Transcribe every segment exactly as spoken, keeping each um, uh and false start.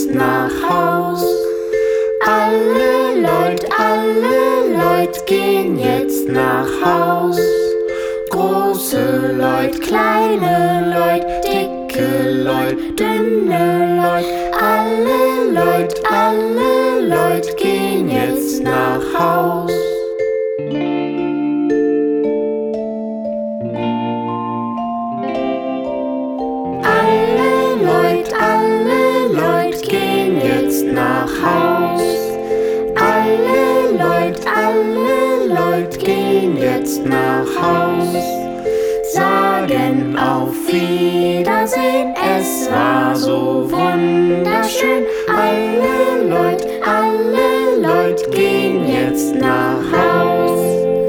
jetzt nach Haus. Alle Leut, alle Leut gehen jetzt nach Haus. Große Leut, kleine Leut, dicke Leut, dünne Leut, alle Leut, alle Leut gehen jetzt nach Haus. Alle Leut, alle Leut gehen jetzt nach Haus. Alle Leut, alle Leut gehen jetzt nach Haus. Sagen auf Wiedersehen, es war so wunderschön. Alle Leut, alle Leut gehen jetzt nach Haus.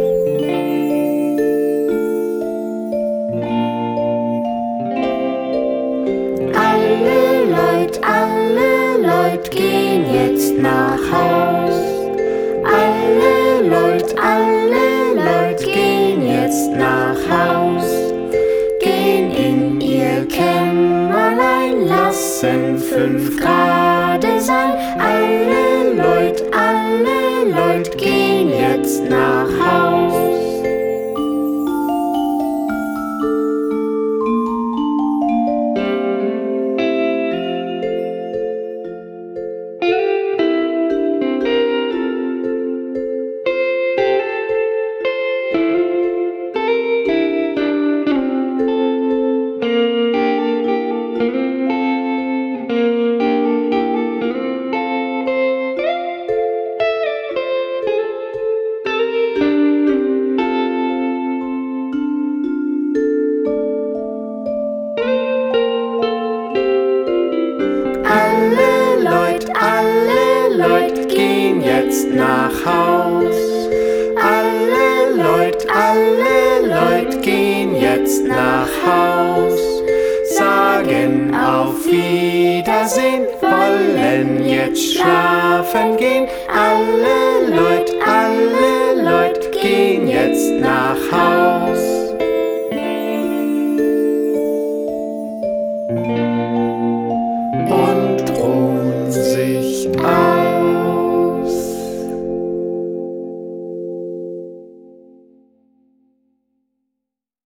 Alle Leut, alle Leut gehen jetzt nach Haus. Alle Leut, alle Leut gehen jetzt nach Haus. Gehen in ihr Kämmerlein, lassen fünf Grade sein. Alle Leut, alle Leut gehen jetzt nach Haus. Alle Leut, alle Leut gehen jetzt nach Haus. Alle Leut, alle Leut gehen jetzt nach Haus. Sagen auf Wiedersehen, wollen jetzt schlafen gehen. Alle Leut, alle Leut gehen jetzt nach Haus.